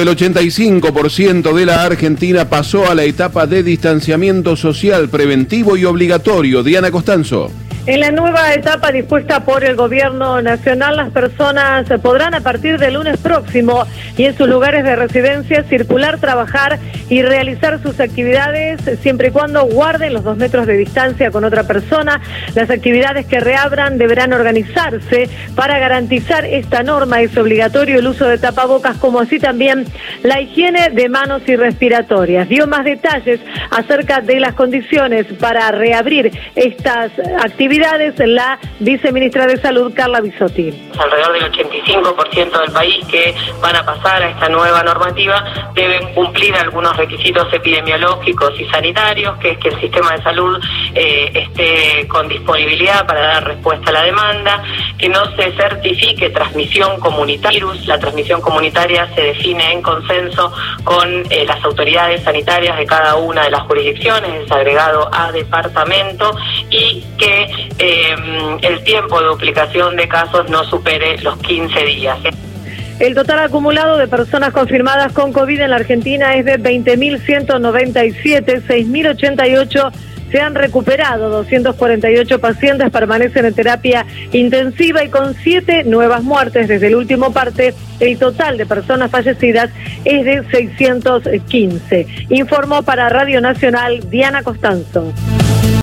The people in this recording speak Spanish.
el 85% de la Argentina pasó a la etapa de distanciamiento social preventivo y obligatorio. Diana Costanzo. En la nueva etapa dispuesta por el Gobierno Nacional, las personas podrán a partir del lunes próximo y en sus lugares de residencia circular, trabajar y realizar sus actividades siempre y cuando guarden los 2 metros de distancia con otra persona. Las actividades que reabran deberán organizarse para garantizar esta norma. Es obligatorio el uso de tapabocas, como así también la higiene de manos y respiratorias. Dio más detalles acerca de las condiciones para reabrir estas actividades la viceministra de Salud, Carla Bisotti. Alrededor del 85% del país que van a pasar a esta nueva normativa deben cumplir algunos requisitos epidemiológicos y sanitarios, que es que el sistema de salud esté con disponibilidad para dar respuesta a la demanda, que no se certifique transmisión comunitaria. La transmisión comunitaria se define en consenso con las autoridades sanitarias de cada una de las jurisdicciones, es agregado a departamento, y que el tiempo de duplicación de casos no supere los 15 días. El total acumulado de personas confirmadas con COVID en la Argentina es de 20.197, 6.088 se han recuperado, 248 pacientes permanecen en terapia intensiva y con 7 nuevas muertes desde el último parte, el total de personas fallecidas es de 615. Informó para Radio Nacional Diana Costanzo.